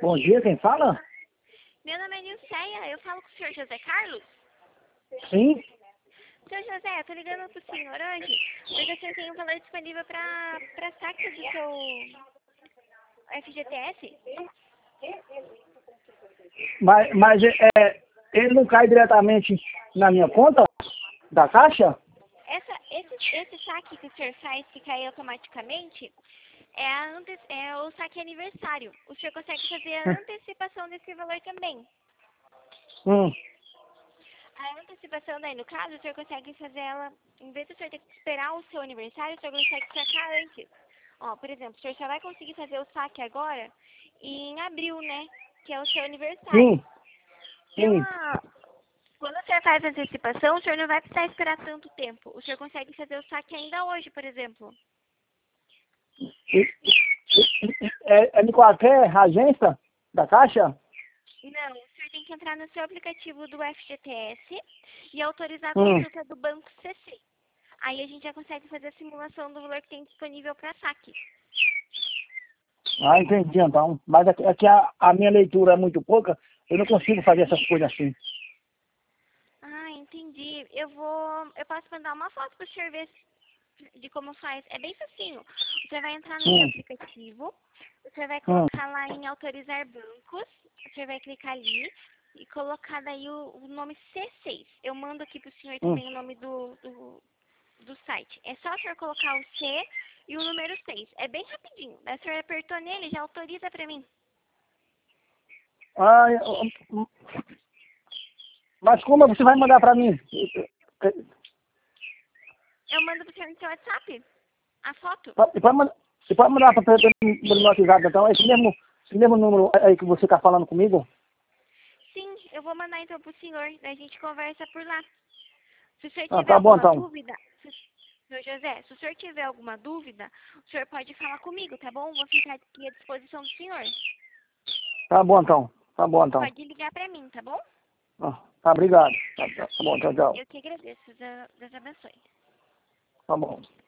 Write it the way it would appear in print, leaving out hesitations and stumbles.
Bom dia, quem fala? Meu nome é Nilceia, eu falo com o senhor José Carlos. Sim. Senhor José, eu tô ligando pro senhor hoje, porque o senhor tem um valor disponível pra saque do seu FGTS. Mas ele não cai diretamente na minha conta da Caixa? Esse saque que o senhor faz, que cai automaticamente, é o saque aniversário. O senhor consegue fazer a antecipação desse valor também. A antecipação daí, no caso, o senhor consegue fazer ela, em vez do senhor ter que esperar o seu aniversário, o senhor consegue sacar antes. Ó, por exemplo, o senhor só vai conseguir fazer o saque agora em abril, né? Que é o seu aniversário. Sim. Quando o senhor faz a antecipação, o senhor não vai precisar esperar tanto tempo. O senhor consegue fazer o saque ainda hoje, por exemplo. É de qualquer agência da Caixa? Não, o senhor tem que entrar no seu aplicativo do FGTS e autorizar a consulta do Banco CC. Aí a gente já consegue fazer a simulação do valor que tem disponível para saque. Ah, entendi então. Mas é que a minha leitura é muito pouca, eu não consigo fazer essas coisas assim. Ah, entendi. Eu posso mandar uma foto para o senhor ver de como faz. É bem facinho. Você vai entrar no seu aplicativo, você vai colocar lá em autorizar bancos, você vai clicar ali e colocar daí o nome C6. Eu mando aqui pro senhor também o nome do site. É só o senhor colocar o C e o número 6. É bem rapidinho. Daí o senhor apertou nele, já autoriza pra mim. Ah, mas como você vai mandar para mim? Eu mando pro senhor no seu WhatsApp a foto. Você pode mandar para o WhatsApp, então, esse mesmo número aí que você está falando comigo? Sim, eu vou mandar então pro senhor. Daí a gente conversa por lá. Se o senhor Ah, tiver tá bom alguma então. dúvida, senhor José, se o senhor tiver alguma dúvida, o senhor pode falar comigo, tá bom? Vou ficar aqui à disposição do senhor. Tá bom então. Tá bom então. Pode ligar pra mim, tá bom? Ah, tá, obrigado. Tá bom, tchau, tchau. Eu que agradeço. Deus abençoe. Tá bom.